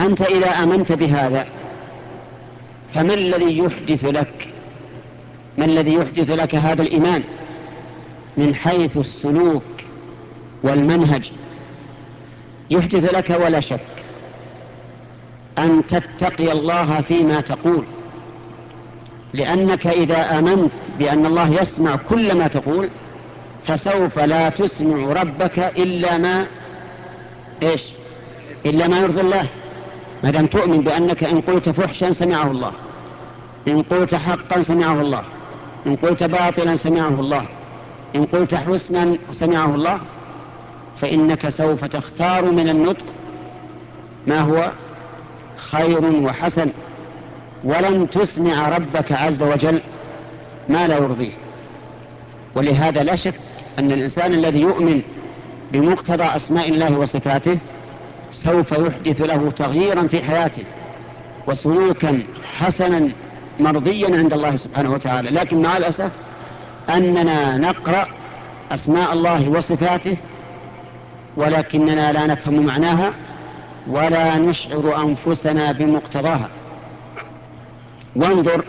أنت إذا آمنت بهذا فما الذي يحدث لك، ما الذي يحدث لك هذا الإيمان من حيث السلوك والمنهج؟ يحدث لك ولا شك أن تتقي الله فيما تقول، لأنك إذا آمنت بأن الله يسمع كل ما تقول فسوف لا تسمع ربك إلا ما إلا ما يرضي الله. ما دام تؤمن بأنك إن قلت فحشا سمعه الله، إن قلت حقا سمعه الله، إن قلت باطلا سمعه الله، إن قلت حسنا سمعه الله، فإنك سوف تختار من النطق ما هو خير وحسن، ولن تسمع ربك عز وجل ما لا يرضيه. ولهذا لا شك أن الإنسان الذي يؤمن بمقتضى أسماء الله وصفاته سوف يحدث له تغييرا في حياته وسلوكا حسنا مرضيا عند الله سبحانه وتعالى. لكن مع الأسف أننا نقرأ أسماء الله وصفاته ولكننا لا نفهم معناها ولا نشعر أنفسنا بمقتضاها. وانظر